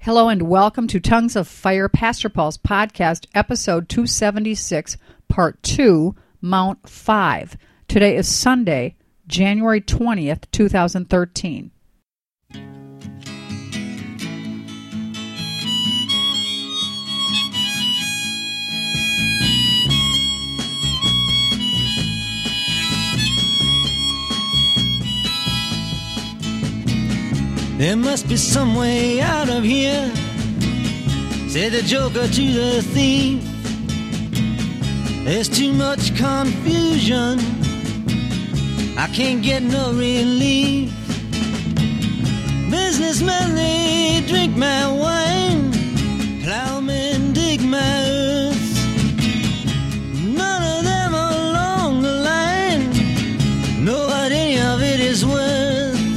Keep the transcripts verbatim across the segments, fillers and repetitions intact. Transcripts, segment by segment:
Hello and welcome to Tongues of Fire Pastor Paul's podcast, episode two seventy-six, part two, Mount five. Today is Sunday, January twentieth, twenty thirteen. There must be some way out of here, said the joker to the thief. There's too much confusion, I can't get no relief. Businessmen, they drink my wine, plowmen dig my earth. None of them along the line know what any of it is worth.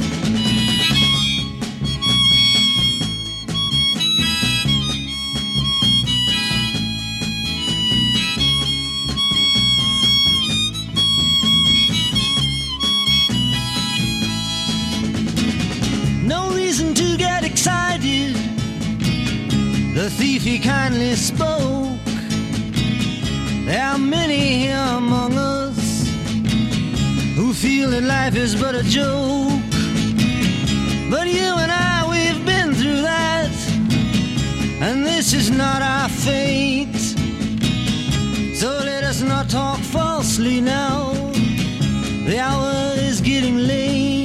Excited, the thief he kindly spoke. There are many here among us who feel that life is but a joke. But you and I, we've been through that, and this is not our fate. So let us not talk falsely now, the hour is getting late.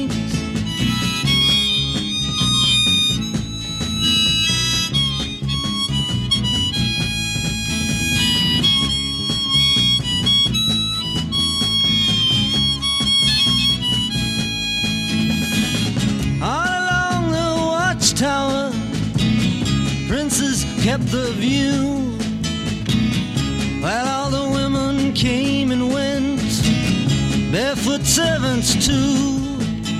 Tower, princes kept the view, while all the women came and went, barefoot servants too.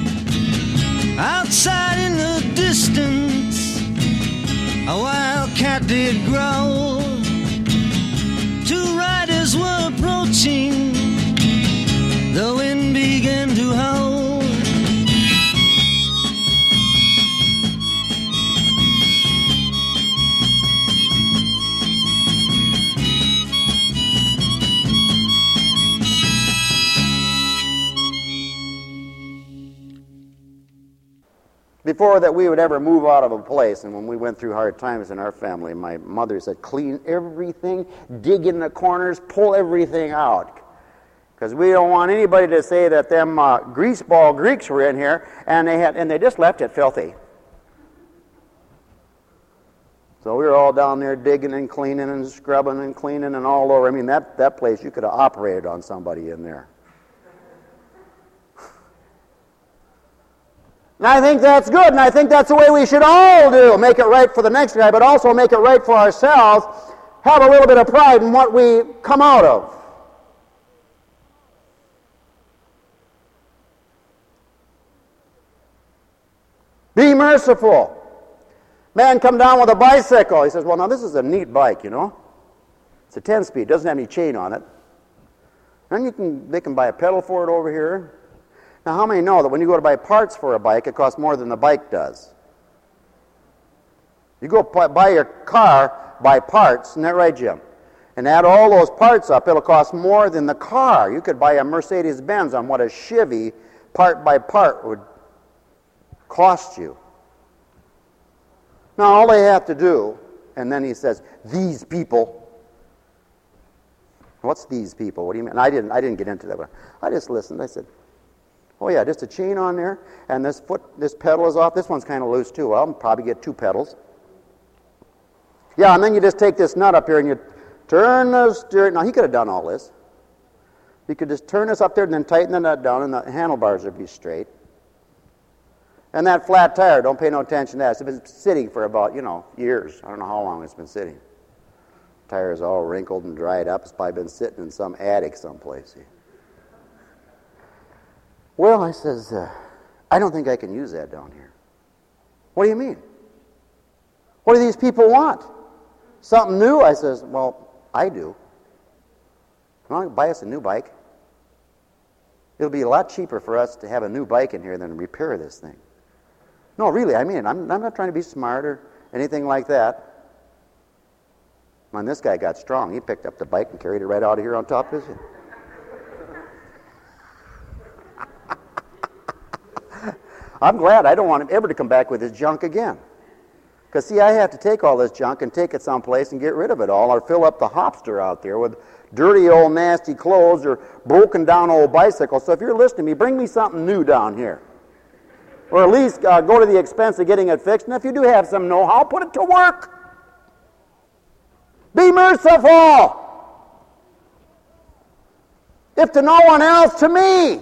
Outside in the distance, a wild cat did growl. Two riders were approaching, the wind began to howl. Before that we would ever move out of a place, and when we went through hard times in our family, my mother said, clean everything, dig in the corners, pull everything out. Because we don't want anybody to say that them uh, greaseball Greeks were in here, and they had, and they just left it filthy. So we were all down there digging and cleaning and scrubbing and cleaning and all over. I mean, that, that place, you could have operated on somebody in there. And I think that's good, and I think that's the way we should all do. Make it right for the next guy, but also make it right for ourselves. Have a little bit of pride in what we come out of. Be merciful. Man come down with a bicycle. He says, well, now this is a neat bike, you know. It's a ten-speed, doesn't have any chain on it. And you can, they can buy a pedal for it over here. Now, how many know that when you go to buy parts for a bike, it costs more than the bike does? You go buy your car, buy parts, isn't that right, Jim? And add all those parts up, it'll cost more than the car. You could buy a Mercedes-Benz on what a Chevy, part by part, would cost you. Now, all they have to do, and then he says, these people. What's these people? What do you mean? And I didn't, I didn't get into that, but I just listened. I said, oh yeah, just a chain on there, and this foot, this pedal is off. This one's kind of loose too. Well, I'll probably get two pedals. Yeah, and then you just take this nut up here and you turn the steering. Now, he could have done all this. You could just turn this up there and then tighten the nut down, and the handlebars would be straight. And that flat tire, don't pay no attention to that. It's been sitting for about, you know, years. I don't know how long it's been sitting. The tire is all wrinkled and dried up. It's probably been sitting in some attic someplace. See? Well, I says, uh, I don't think I can use that down here. What do you mean? What do these people want? Something new? I says, well, I do. Well, buy us a new bike. It'll be a lot cheaper for us to have a new bike in here than repair this thing. No, really, I mean it. I'm, I'm not trying to be smart or anything like that. Man, this guy got strong. He picked up the bike and carried it right out of here on top of his head. I'm glad. I don't want him ever to come back with his junk again. Because, see, I have to take all this junk and take it someplace and get rid of it all, or fill up the hopster out there with dirty old nasty clothes or broken down old bicycles. So if you're listening to me, bring me something new down here. Or at least uh, go to the expense of getting it fixed. And if you do have some know-how, put it to work. Be merciful. If to no one else, to me.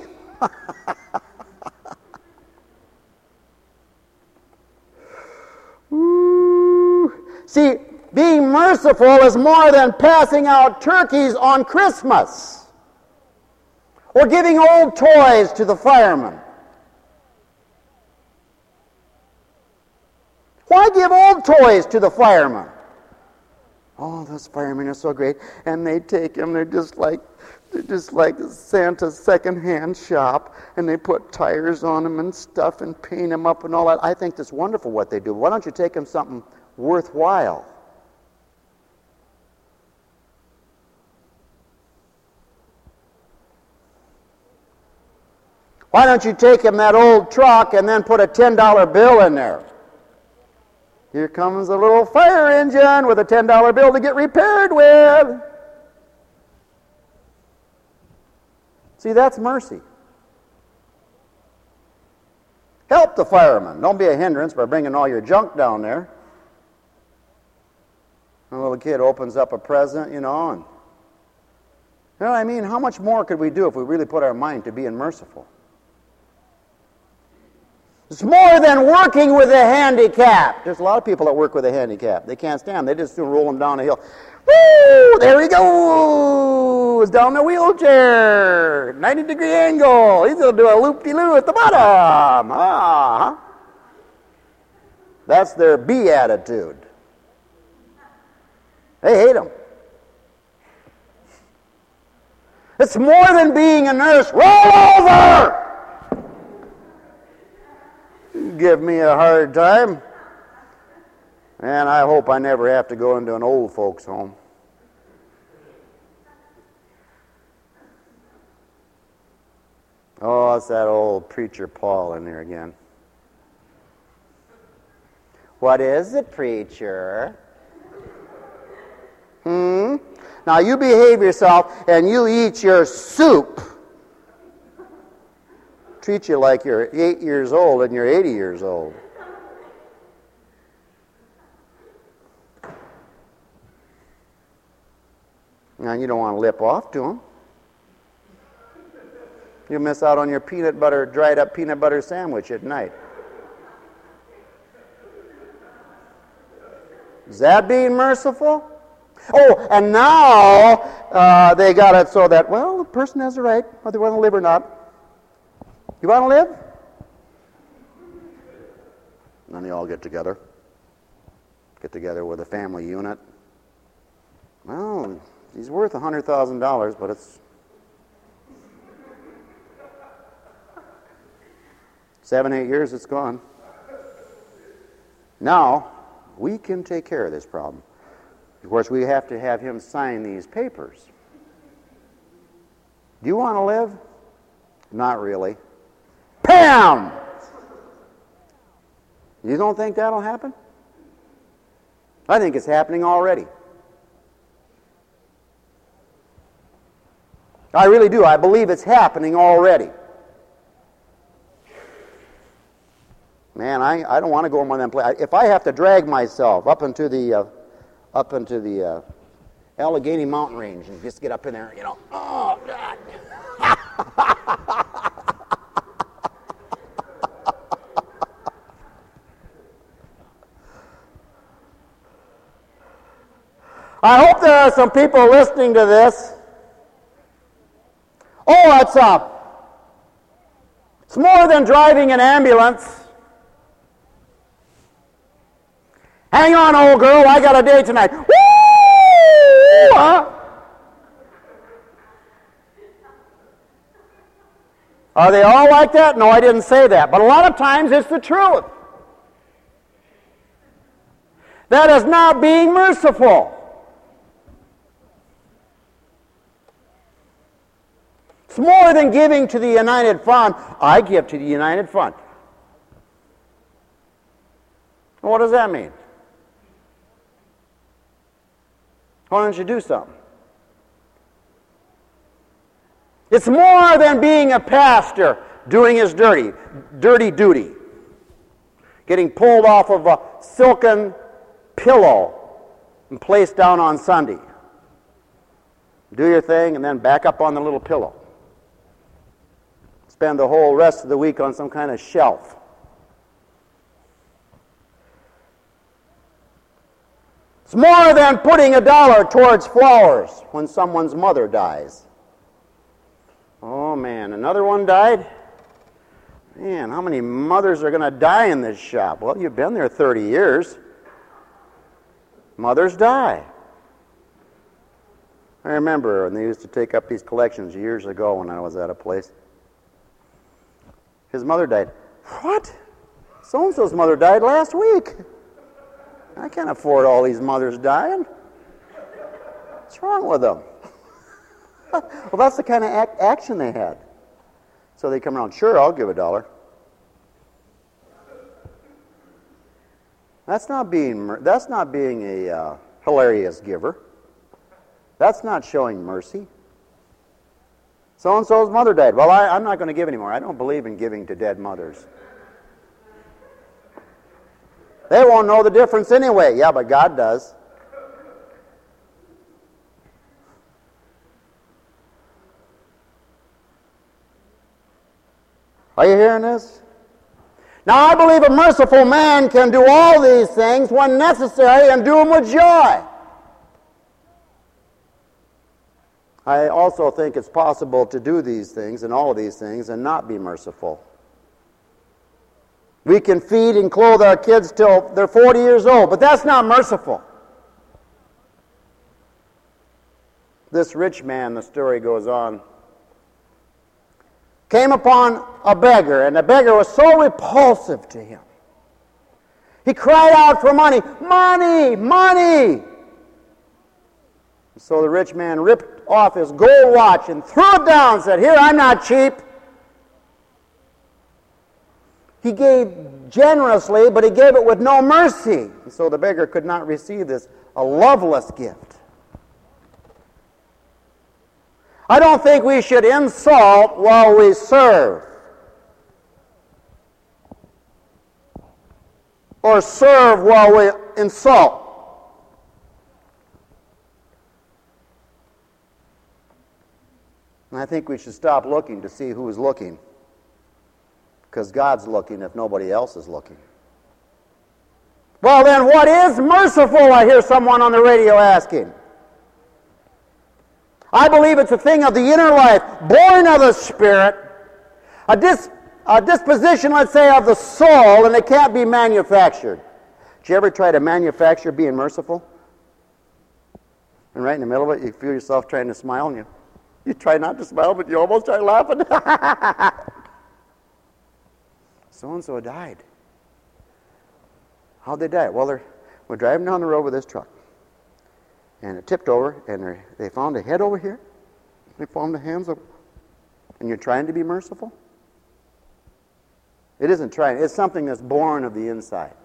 See, being merciful is more than passing out turkeys on Christmas or giving old toys to the firemen. Why give old toys to the firemen? Oh, those firemen are so great. And they take them, they're just like they're just like Santa's second-hand shop, and they put tires on them and stuff and paint them up and all that. I think that's wonderful what they do. Why don't you take them something worthwhile? Why don't you take him that old truck and then put a ten dollar bill in there? Here comes a little fire engine with a ten dollar bill to get repaired with. See, that's mercy. Help the fireman. Don't be a hindrance by bringing all your junk down there. A little kid opens up a present, you know, and you know what I mean? How much more could we do if we really put our mind to being merciful? It's more than working with a handicap. There's a lot of people that work with a handicap. They can't stand. They just soon roll them down a hill. Woo! There he goes down the wheelchair. ninety degree angle. He's going to do a loop-de-loo at the bottom. Ah. That's their B attitude. They hate them. It's more than being a nurse. Roll over! Give me a hard time. And I hope I never have to go into an old folks' home. Oh, it's that old preacher Paul in there again. What is it, preacher? Hmm? Now you behave yourself and you eat your soup. Treat you like you're eight years old and you're eighty years old. Now you don't want to lip off to them. You miss out on your peanut butter, dried up peanut butter sandwich at night. Is that being merciful? Oh, and now uh, they got it so that, well, the person has the right, whether they want to live or not. You want to live? And then they all get together. Get together with a family unit. Well, he's worth one hundred thousand dollars, but it's seven, eight years it's gone. Now, we can take care of this problem. Of course, we have to have him sign these papers. Do you want to live? Not really. Pam! You don't think that'll happen? I think it's happening already. I really do. I believe it's happening already. Man, I, I don't want to go on one of them places. If I have to drag myself up into the uh, up into the uh, Allegheny Mountain Range and just get up in there, you know, oh God. I hope there are some people listening to this. Oh, it's uh, it's more than driving an ambulance. Hang on, old girl, I got a date tonight. Woo! Huh? Are they all like that? No, I didn't say that. But a lot of times it's the truth. That is not being merciful. It's more than giving to the United Front. I give to the United Front. What does that mean? Why don't you do something? It's more than being a pastor doing his dirty, dirty duty. Getting pulled off of a silken pillow and placed down on Sunday. Do your thing and then back up on the little pillow. Spend the whole rest of the week on some kind of shelf. It's more than putting a dollar towards flowers when someone's mother dies. Oh man, another one died? Man, how many mothers are going to die in this shop? Well, you've been there thirty years. Mothers die. I remember when they used to take up these collections years ago when I was at a place. His mother died. What? So-and-so's mother died last week. I can't afford all these mothers dying. What's wrong with them? Well, that's the kind of act, action they had. So they come around, sure, I'll give a dollar. That's not being, that's not being a uh, hilarious giver. That's not showing mercy. So-and-so's mother died. Well, I, I'm not going to give anymore. I don't believe in giving to dead mothers. They won't know the difference anyway. Yeah, but God does. Are you hearing this? Now, I believe a merciful man can do all these things when necessary and do them with joy. I also think it's possible to do these things and all of these things and not be merciful. We can feed and clothe our kids till they're forty years old, but that's not merciful. This rich man, the story goes on, came upon a beggar, and the beggar was so repulsive to him. He cried out for money, money, money! So the rich man ripped off his gold watch and threw it down and said, here, I'm not cheap. He gave generously, but he gave it with no mercy. And so the beggar could not receive this, a loveless gift. I don't think we should insult while we serve. Or serve while we insult. And I think we should stop looking to see who is looking. Because God's looking if nobody else is looking. Well then, what is merciful? I hear someone on the radio asking. I believe it's a thing of the inner life, born of the Spirit, a, dis, a disposition, let's say, of the soul, and it can't be manufactured. Did you ever try to manufacture being merciful? And right in the middle of it, you feel yourself trying to smile, and you, you try not to smile, but you almost try laughing. So-and-so died. How'd they die? Well, they're, we're driving down the road with this truck. And it tipped over, and they found a head over here. They found the hands over. And you're trying to be merciful? It isn't trying. It's something that's born of the inside.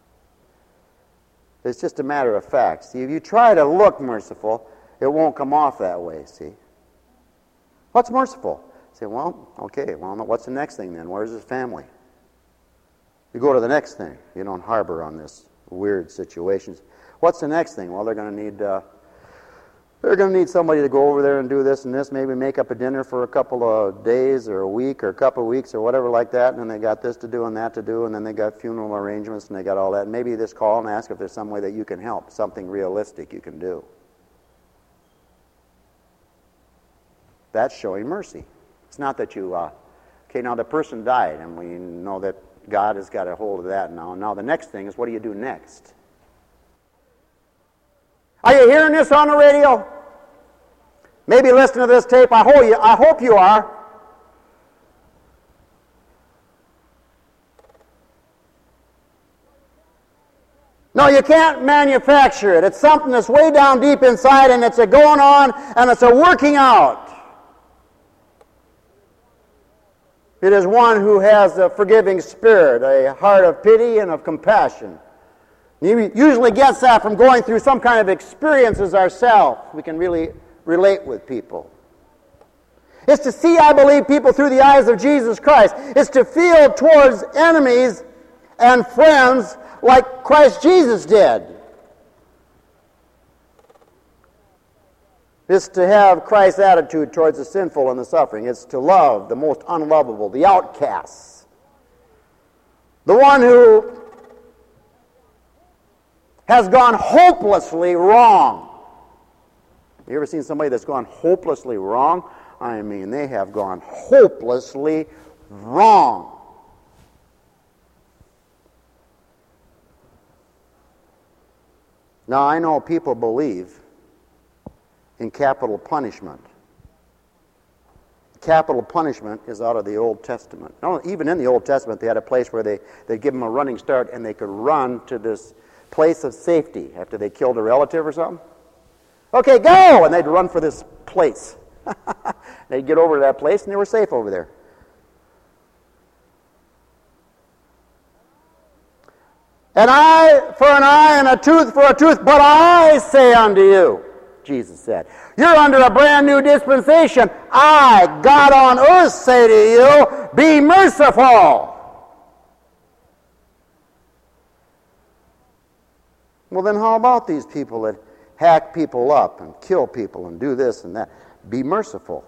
It's just a matter of fact. See, if you try to look merciful, it won't come off that way, see? What's merciful? You say, well, okay, well, what's the next thing then? Where's his family? You go to the next thing. You don't harbor on this weird situations. What's the next thing? Well, they're going to need uh, they're going to need somebody to go over there and do this and this. Maybe make up a dinner for a couple of days or a week or a couple of weeks or whatever like that. And then they got this to do and that to do. And then they got funeral arrangements and they got all that. And maybe you just call and ask if there's some way that you can help, something realistic you can do. That's showing mercy. It's not that you, uh, okay, now the person died and we know that God has got a hold of that now. Now the next thing is, what do you do next? Are you hearing this on the radio? Maybe listen to this tape. I hope you, I hope you are. No, you can't manufacture it. It's something that's way down deep inside, and it's a going on, and it's a working out. It is one who has a forgiving spirit, a heart of pity and of compassion. He usually gets that from going through some kind of experiences ourselves. We can really relate with people. It's to see, I believe, people through the eyes of Jesus Christ. It's to feel towards enemies and friends like Christ Jesus did. It's to have Christ's attitude towards the sinful and the suffering. It's to love the most unlovable, the outcasts. The one who has gone hopelessly wrong. You ever seen somebody that's gone hopelessly wrong? I mean, they have gone hopelessly wrong. Now, I know people believe in capital punishment. Capital punishment is out of the Old Testament. No, even in the Old Testament, they had a place where they, they'd give them a running start and they could run to this place of safety after they killed a relative or something. Okay, go! And they'd run for this place. They'd get over to that place and they were safe over there. An eye for an eye and a tooth for a tooth, but I say unto you, Jesus said, you're under a brand new dispensation. I, God on earth, say to you, be merciful. Well, then how about these people that hack people up and kill people and do this and that? Be merciful.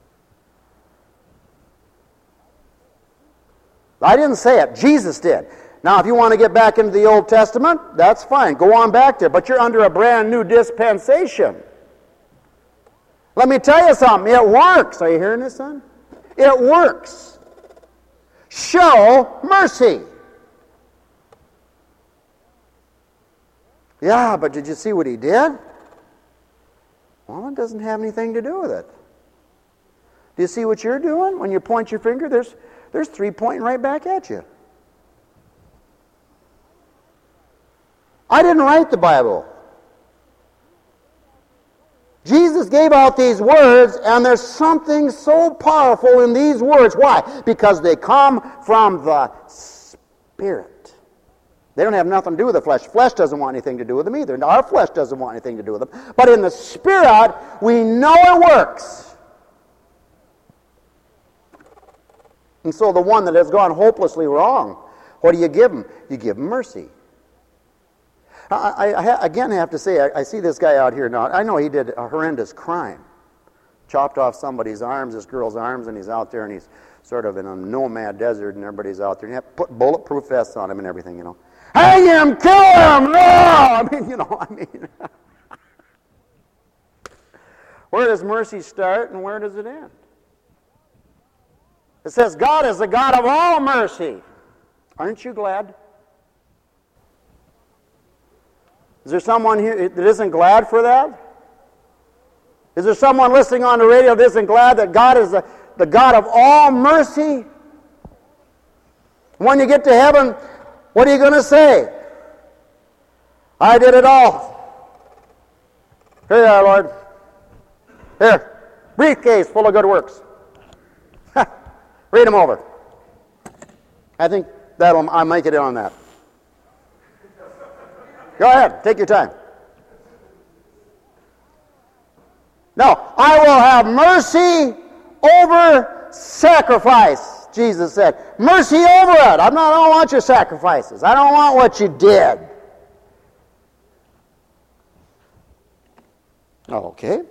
I didn't say it. Jesus did. Now, if you want to get back into the Old Testament, that's fine. Go on back there. But you're under a brand new dispensation. Let me tell you something. It works. Are you hearing this, son? It works. Show mercy. Yeah, but did you see what he did? Well, it doesn't have anything to do with it. Do you see what you're doing? When you point your finger, there's, there's three pointing right back at you. I didn't write the Bible. Jesus gave out these words, and there's something so powerful in these words. Why? Because they come from the Spirit. They don't have nothing to do with the flesh. Flesh doesn't want anything to do with them either. Our flesh doesn't want anything to do with them. But in the Spirit, we know it works. And so the one that has gone hopelessly wrong, what do you give him? You give him mercy. I, I, I again have to say, I, I see this guy out here now. I know he did a horrendous crime. Chopped off somebody's arms, this girl's arms, and he's out there and he's sort of in a nomad desert and everybody's out there. And you have to put bulletproof vests on him and everything, you know. Hang him, kill him, no! I mean, you know, I mean. Where does mercy start and where does it end? It says God is the God of all mercy. Aren't you glad? Is there someone here that isn't glad for that? Is there someone listening on the radio that isn't glad that God is the, the God of all mercy? When you get to heaven, what are you going to say? I did it all. Here you are, Lord. Here, briefcase full of good works. Read them over. I think that'll I'll make it in on that. Go ahead, take your time. No, I will have mercy over sacrifice, Jesus said. Mercy over it. I'm not, I don't want your sacrifices. I don't want what you did. Okay.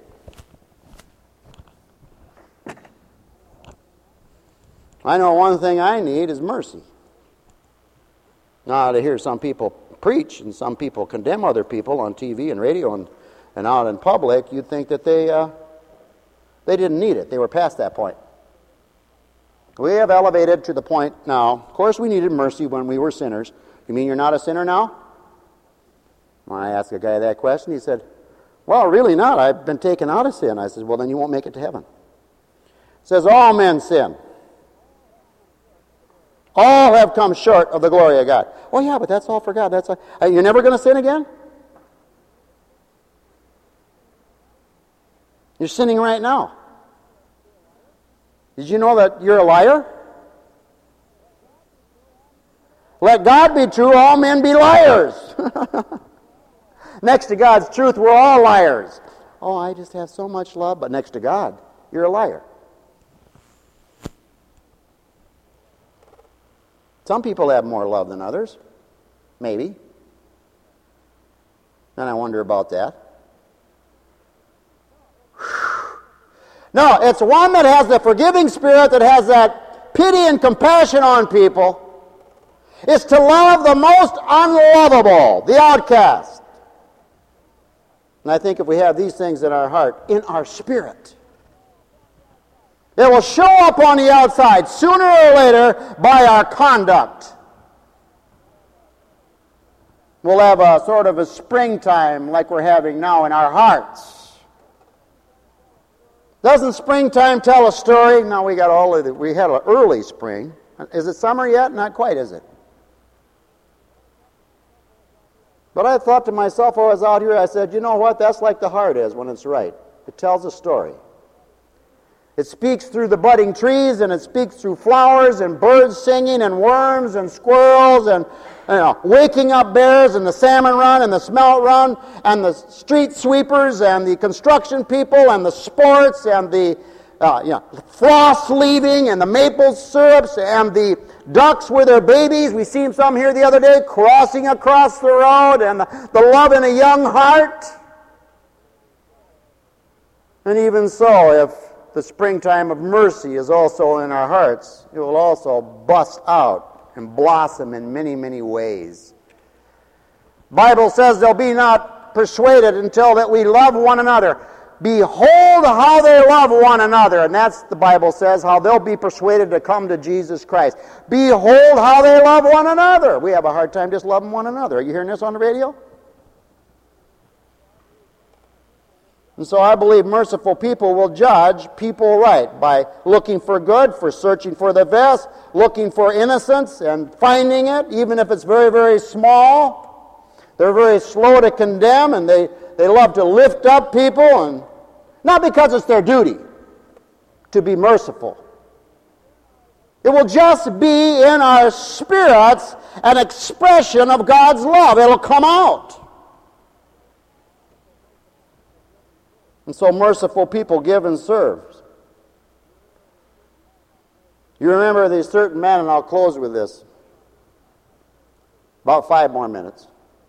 I know one thing I need is mercy. Now, to hear some people preach and some people condemn other people on T V and radio and, and out in public, you'd think that they uh, they didn't need it. They were past that point. We have elevated to the point now. Of course, we needed mercy when we were sinners. You mean you're not a sinner now? When I asked a guy that question, he said, well, really not. I've been taken out of sin. I said, well, then you won't make it to heaven. It says all men sin. All have come short of the glory of God. Oh yeah, but that's all for God. That's all. Uh, you're never going to sin again? You're sinning right now. Did you know that you're a liar? Let God be true, all men be liars. Next to God's truth, we're all liars. Oh, I just have so much love, but next to God, you're a liar. Some people have more love than others. Maybe. And I wonder about that. No, it's one that has the forgiving spirit, that has that pity and compassion on people. It's to love the most unlovable, the outcast. And I think if we have these things in our heart, in our spirit, it will show up on the outside sooner or later by our conduct. We'll have a sort of a springtime like we're having now in our hearts. Doesn't springtime tell a story? No, we got all of the, we had an early spring. Is it summer yet? Not quite, is it? But I thought to myself while I was out here, I said, you know what? That's like the heart is when it's right. It tells a story. It speaks through the budding trees, and it speaks through flowers and birds singing and worms and squirrels and you know, waking up bears and the salmon run and the smelt run and the street sweepers and the construction people and the sports and the uh, you know, frost leaving and the maple syrups and the ducks with their babies. We seen some here the other day crossing across the road, and the, the love in a young heart. And even so, if the springtime of mercy is also in our hearts, it will also bust out and blossom in many, many ways. The Bible says they'll be not persuaded until that we love one another. Behold how they love one another. And that's, the Bible says, how they'll be persuaded to come to Jesus Christ. Behold how they love one another. We have a hard time just loving one another. Are you hearing this on the radio? And so I believe merciful people will judge people right by looking for good, for searching for the best, looking for innocence and finding it, even if it's very, very small. They're very slow to condemn, and they, they love to lift up people, and not because it's their duty to be merciful. It will just be in our spirits an expression of God's love. It'll come out. And so merciful people give and serve. You remember these certain men, and I'll close with this. About five more minutes.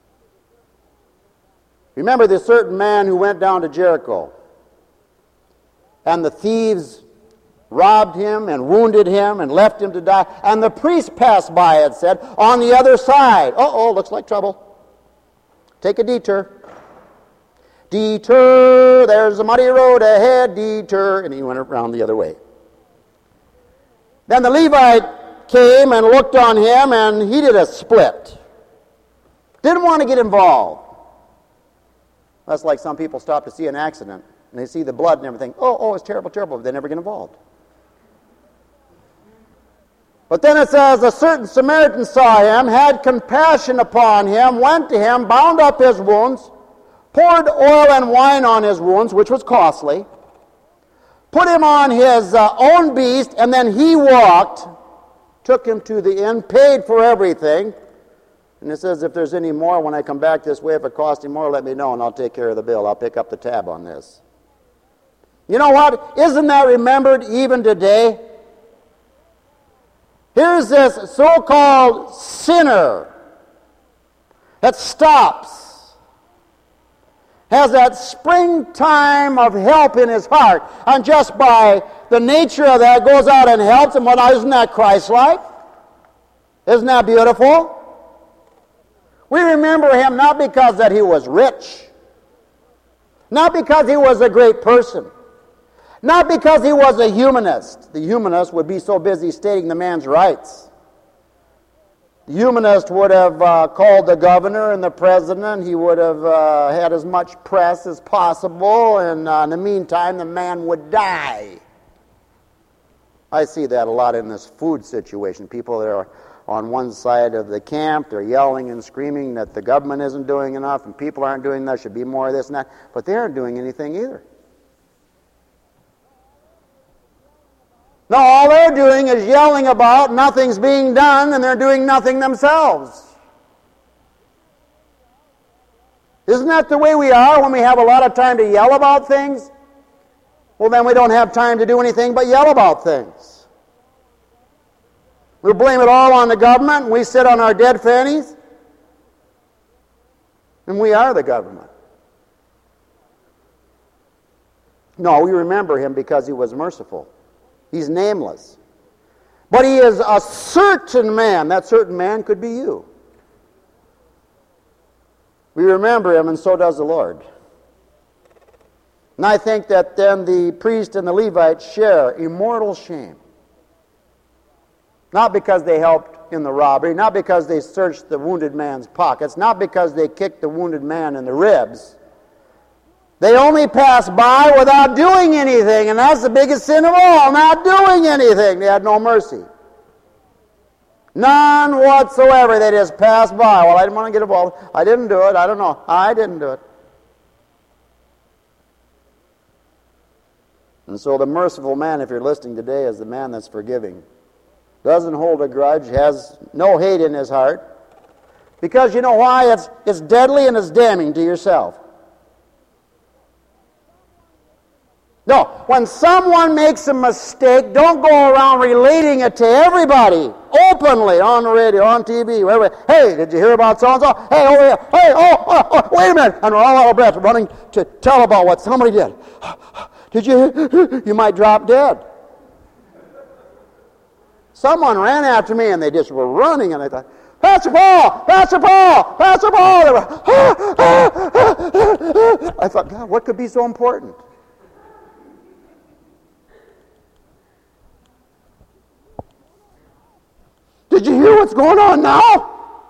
Remember this certain man who went down to Jericho, and the thieves robbed him and wounded him and left him to die. And the priest passed by and said, on the other side, uh-oh, looks like trouble. Take a detour. Detour, there's a muddy road ahead, detour. And he went around the other way. Then the Levite came and looked on him, and he did a split. Didn't want to get involved. That's like some people stop to see an accident, and they see the blood and everything. Oh, oh, it's terrible, terrible, but they never get involved. But then it says, a certain Samaritan saw him, had compassion upon him, went to him, bound up his wounds, poured oil and wine on his wounds, which was costly, put him on his uh, own beast, and then he walked, took him to the inn, paid for everything. And it says, if there's any more, when I come back this way, if it costs him more, let me know, and I'll take care of the bill. I'll pick up the tab on this. You know what? Isn't that remembered even today? Here's this so-called sinner that stops, has that springtime of help in his heart, and just by the nature of that goes out and helps him. Well, isn't that Christ-like? Isn't that beautiful? We remember him not because that he was rich, not because he was a great person, not because he was a humanist. The humanist would be so busy stating the man's rights. The humanist would have uh, called the governor and the president. He would have uh, had as much press as possible, and uh, in the meantime, the man would die. I see that a lot in this food situation. People that are on one side of the camp, they're yelling and screaming that the government isn't doing enough and people aren't doing that, should be more of this and that, but they aren't doing anything either. No, all they're doing is yelling about nothing's being done and they're doing nothing themselves. Isn't that the way we are when we have a lot of time to yell about things? Well, then we don't have time to do anything but yell about things. We blame it all on the government, and we sit on our dead fannies, and we are the government. No, we remember him because he was merciful. He's nameless. But he is a certain man. That certain man could be you. We remember him, and so does the Lord. And I think that then the priest and the Levite share immortal shame. Not because they helped in the robbery, not because they searched the wounded man's pockets, not because they kicked the wounded man in the ribs. They only passed by without doing anything, and that's the biggest sin of all, not doing anything. They had no mercy. None whatsoever. They just passed by. Well, I didn't want to get involved. I didn't do it. I don't know. I didn't do it. And so the merciful man, if you're listening today, is the man that's forgiving. Doesn't hold a grudge, has no hate in his heart. Because you know why? It's, it's deadly and it's damning to yourself. No, when someone makes a mistake, don't go around relating it to everybody, openly, on the radio, on T V, wherever. Hey, did you hear about so-and-so? Hey, over here. Hey, oh, oh, oh, wait a minute. And we're all out of breath running to tell about what somebody did. Did you? You might drop dead. Someone ran after me, and they just were running, and I thought, Pastor Paul! Pastor Paul! Pastor Paul! They were, ah, ah, ah. I thought, God, what could be so important? Did you hear what's going on now?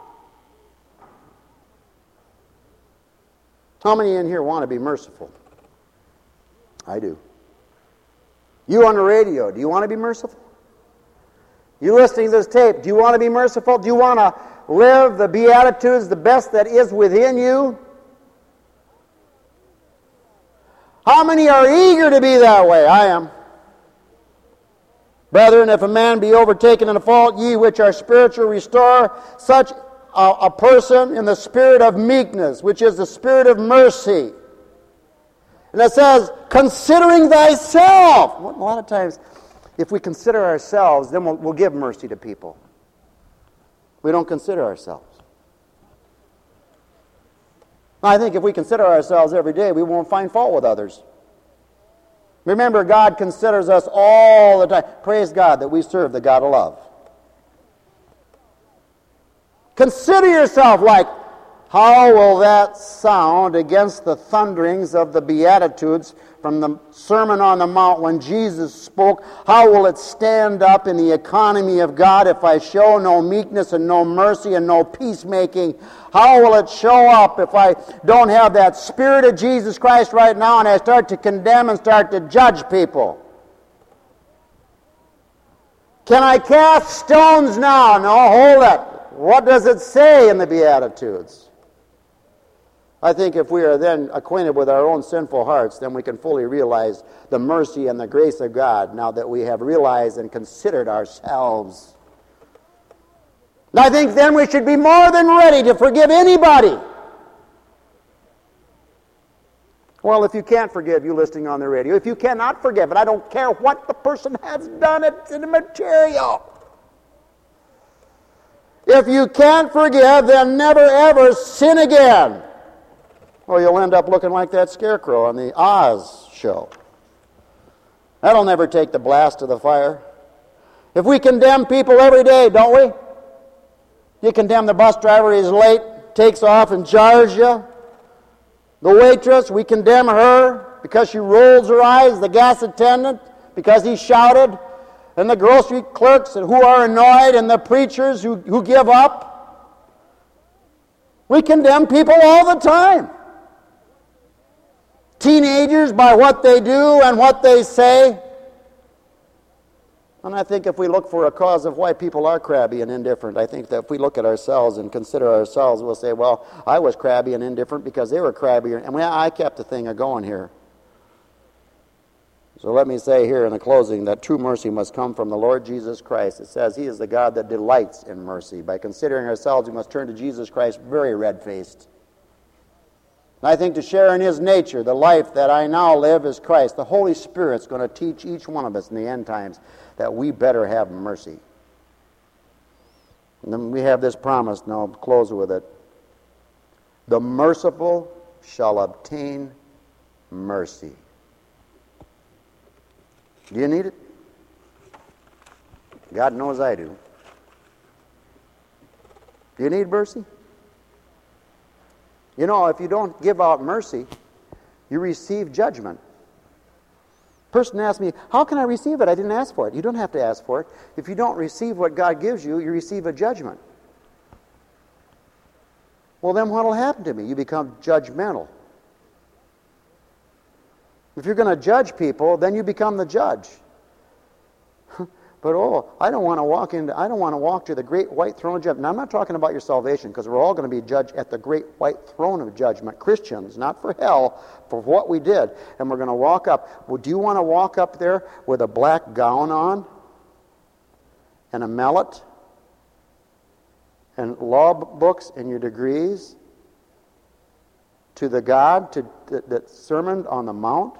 How many in here want to be merciful? I do. You on the radio, do you want to be merciful? You listening to this tape, do you want to be merciful? Do you want to live the Beatitudes, the best that is within you? How many are eager to be that way? I am. Brethren, if a man be overtaken in a fault, ye which are spiritual, restore such a, a person in the spirit of meekness, which is the spirit of mercy. And it says, considering thyself. Well, a lot of times, if we consider ourselves, then we'll, we'll give mercy to people. We don't consider ourselves. I think if we consider ourselves every day, we won't find fault with others. Remember, God considers us all the time. Praise God that we serve the God of love. Consider yourself like, how will that sound against the thunderings of the Beatitudes from the Sermon on the Mount when Jesus spoke? How will it stand up in the economy of God if I show no meekness and no mercy and no peacemaking? How will it show up if I don't have that Spirit of Jesus Christ right now and I start to condemn and start to judge people? Can I cast stones now? No, hold it. What does it say in the Beatitudes? I think if we are then acquainted with our own sinful hearts, then we can fully realize the mercy and the grace of God now that we have realized and considered ourselves. And I think then we should be more than ready to forgive anybody. Well, if you can't forgive, you listening on the radio, if you cannot forgive, and I don't care what the person has done, it's immaterial. If you can't forgive, then never ever sin again. Or you'll end up looking like that scarecrow on the Oz show. That'll never take the blast of the fire. If we condemn people every day, don't we? You condemn the bus driver, he's late, takes off and jars you. The waitress, we condemn her because she rolls her eyes. The gas attendant, because he shouted. And the grocery clerks who are annoyed, and the preachers who, who give up. We condemn people all the time. Teenagers by what they do and what they say. And I think if we look for a cause of why people are crabby and indifferent, I think that if we look at ourselves and consider ourselves, we'll say, well, I was crabby and indifferent because they were crabby. And we, I kept the thing going here. So let me say here in the closing that true mercy must come from the Lord Jesus Christ. It says he is the God that delights in mercy. By considering ourselves, we must turn to Jesus Christ very red-faced. And I think to share in his nature, the life that I now live is Christ. The Holy Spirit's going to teach each one of us in the end times that we better have mercy. And then we have this promise, and I'll close with it. The merciful shall obtain mercy. Do you need it? God knows I do. Do you need mercy? You know, if you don't give out mercy, you receive judgment. Person asked me, how can I receive it? I didn't ask for it. You don't have to ask for it. If you don't receive what God gives you, you receive a judgment. Well, then what will happen to me? You become judgmental. If you're going to judge people, then you become the judge. But oh, I don't want to walk into I don't want to walk to the great white throne of judgment. Now, I'm not talking about your salvation, because we're all going to be judged at the great white throne of judgment. Christians, not for hell, for what we did. And we're going to walk up. Well, do you want to walk up there with a black gown on and a mallet and law books and your degrees to the God to, that, that sermoned on the Mount?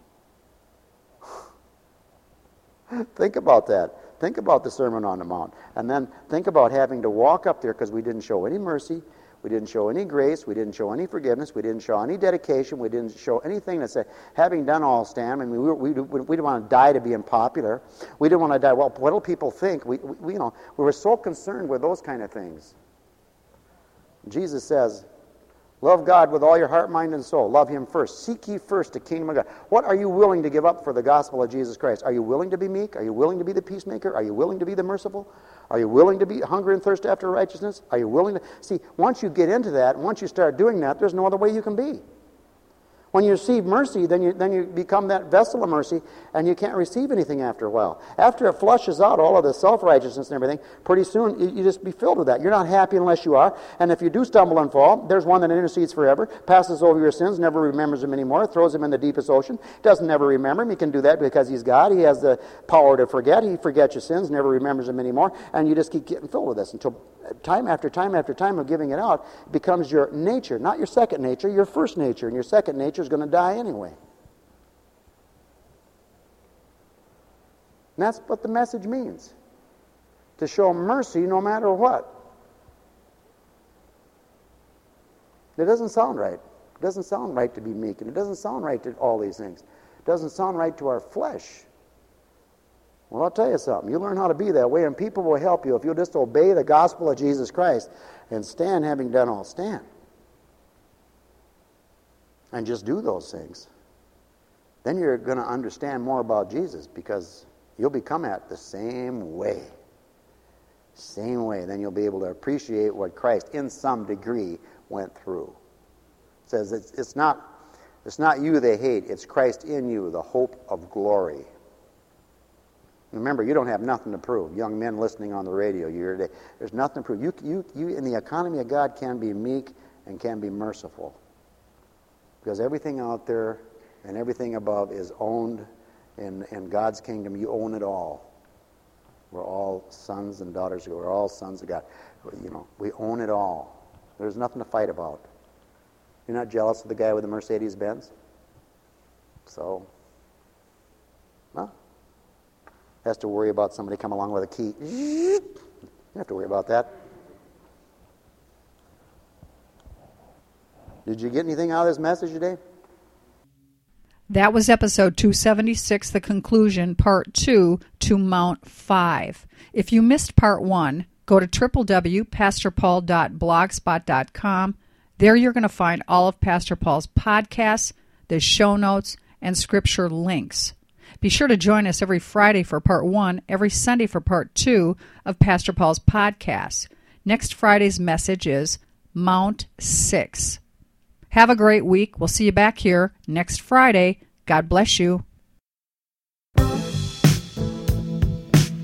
Think about that. Think about the Sermon on the Mount. And then think about having to walk up there because we didn't show any mercy, we didn't show any grace, we didn't show any forgiveness, we didn't show any dedication, we didn't show anything that said, having done all, stand. I mean, we, we, we, we didn't want to die to being popular. We didn't want to die, well, what will people think? We, we, you know, we were so concerned with those kind of things. Jesus says, love God with all your heart, mind, and soul. Love him first. Seek ye first the kingdom of God. What are you willing to give up for the gospel of Jesus Christ? Are you willing to be meek? Are you willing to be the peacemaker? Are you willing to be the merciful? Are you willing to be hungry and thirst after righteousness? Are you willing to... See, once you get into that, once you start doing that, there's no other way you can be. When you receive mercy, then you then you become that vessel of mercy, and you can't receive anything after a while. After it flushes out all of the self-righteousness and everything, pretty soon you, you just be filled with that. You're not happy unless you are. And if you do stumble and fall, there's one that intercedes forever, passes over your sins, never remembers them anymore, throws them in the deepest ocean, doesn't never remember them. He can do that because he's God. He has the power to forget. He forgets your sins, never remembers them anymore, and you just keep getting filled with this until time after time after time of giving it out becomes your nature, not your second nature, your first nature, and your second nature is going to die anyway. And that's what the message means. To show mercy no matter what. It doesn't sound right. It doesn't sound right to be meek, and it doesn't sound right to all these things. It doesn't sound right to our flesh. Well, I'll tell you something. You learn how to be that way, and people will help you if you'll just obey the gospel of Jesus Christ and stand having done all. Stand. And just do those things. Then you're going to understand more about Jesus, because you'll become at the same way. Same way. Then you'll be able to appreciate what Christ, in some degree, went through. It says it's, it's not it's not you they hate, it's Christ in you, the hope of glory. Remember, you don't have nothing to prove. Young men listening on the radio here today, there's nothing to prove. You, you, you, in the economy of God, can be meek and can be merciful. Because everything out there and everything above is owned in, in God's kingdom. You own it all. We're all sons and daughters. We're all sons of God. You know, we own it all. There's nothing to fight about. You're not jealous of the guy with the Mercedes-Benz? So, well, has to worry about somebody come along with a key. You don't have to worry about that. Did you get anything out of this message today? That was episode two seventy-six, the conclusion, part two, to Mount five. If you missed part one, go to w w w dot pastor paul dot blogspot dot com. There you're going to find all of Pastor Paul's podcasts, the show notes, and scripture links. Be sure to join us every Friday for part one, every Sunday for part two of Pastor Paul's podcasts. Next Friday's message is Mount six. Have a great week. We'll see you back here next Friday. God bless you.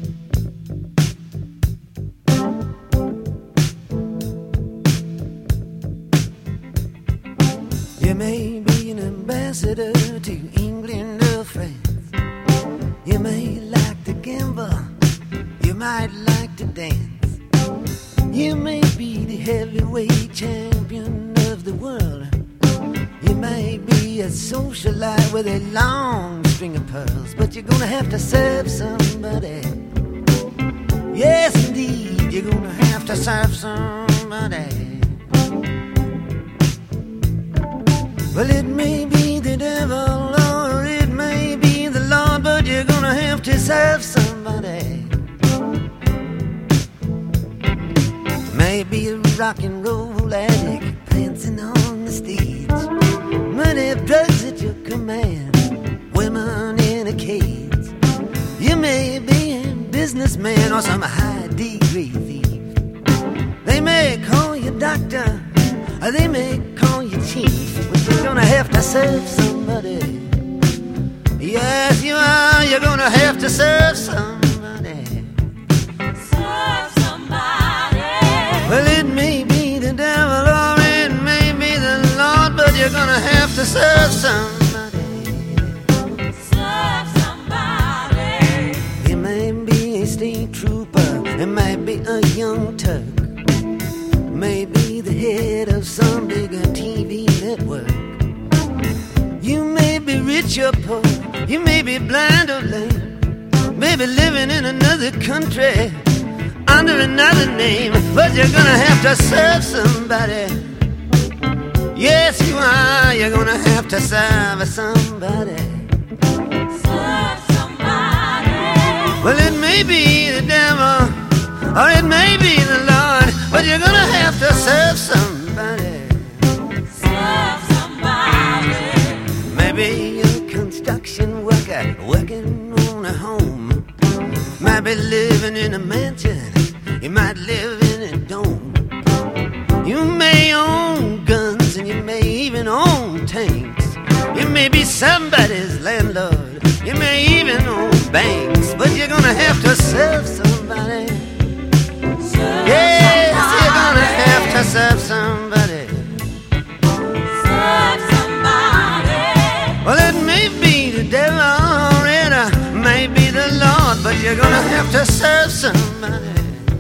may be an ambassador to England or France. You may like to gamble, you might like to dance. You may be the heavyweight champion of the world. You may be a socialite with a long string of pearls, but you're gonna have to serve somebody. Yes, indeed, you're gonna have to serve somebody. Well, it may be the devil or it may be the Lord, but you're gonna have to serve somebody. Maybe a rock and roll addict prancing on the stage, money, drugs at your command, women in a cage. You may be a businessman or some high-degree thief. They may call you doctor, or they may call you chief, but you're gonna have to serve somebody. Yes, you are. You're gonna have to serve somebody. Serve somebody. Well, it may be the devil or it may be the Lord, but you're gonna have to serve somebody. Serve somebody. It may be a state trooper, it might be a young Turk, maybe the head of some bigger T V network. You may be rich or poor, you may be blind or lame, maybe living in another country under another name, but you're gonna have to serve somebody. Yes, you are. You're gonna have to serve somebody. Serve somebody. Well, it may be the devil or it may be the Lord, but you're gonna have to serve somebody. Serve somebody. Maybe you're a construction worker working on a home. Might be living in a mansion, you might live in a dome. You may own guns and you may even own tanks. You may be somebody's landlord, you may even own banks, but you're gonna have to serve somebody. Serve Yes, somebody. you're gonna have to serve somebody. Serve somebody. Well, it may be the devil or it uh, may be the Lord, but you're gonna have to serve somebody.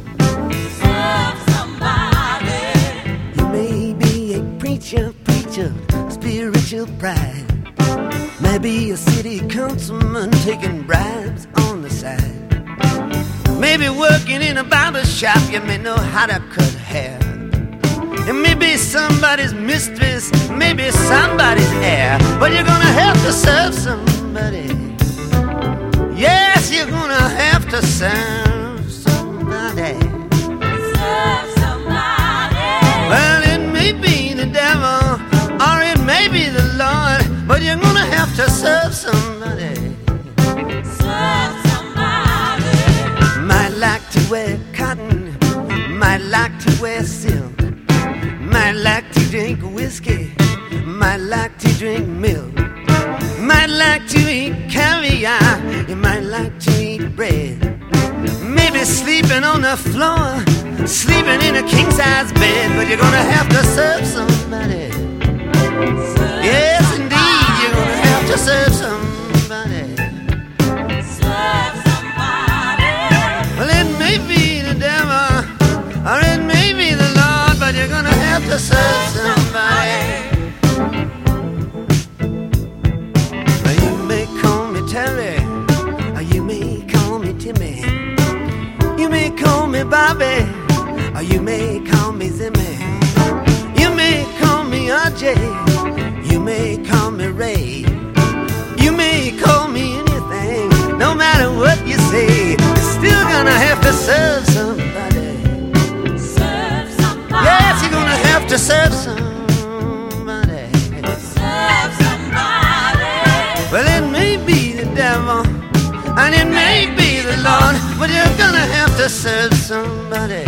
Serve somebody. You may be a preacher, preacher, spiritual pride. Maybe a city councilman taking bribes on the side. Maybe working in a barber shop, you may know how to cut hair. It may be somebody's mistress, maybe somebody's heir, but you're gonna have to serve somebody. Yes, you're gonna have to serve somebody. Serve somebody. Well, it may be the devil or it may be the Lord, but you're gonna have to serve somebody. Serve somebody. Might like to wear cotton, might like to wear silk, might like to drink whiskey, might like to drink milk, might like to eat caviar, you might like to eat bread. Maybe sleeping on the floor, sleeping in a king-size bed, but you're gonna have to serve somebody. Yes, indeed, you're gonna have to serve somebody. Serve somebody. Well, it may be the devil or it may be the Lord, but you're gonna have to serve somebody. Now, you may call me Terry, or you may call me Timmy. You may call me Bobby, or you may call me Zimmy. You may call me R J, you may call me Ray. You may call me anything, no matter what you say, you're still gonna have to serve somebody. Serve somebody. Yes, you're gonna have to serve somebody. Serve somebody. Well, it may be the devil and it may be the Lord, but you're gonna have to serve somebody.